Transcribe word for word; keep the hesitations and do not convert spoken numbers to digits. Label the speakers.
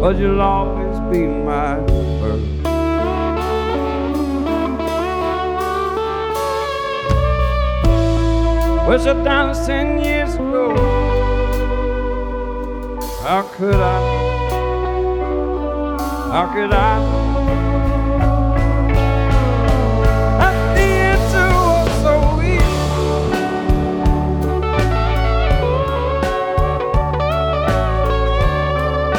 Speaker 1: but you'll always be my bird. Was it down ten years ago? How could I? How could I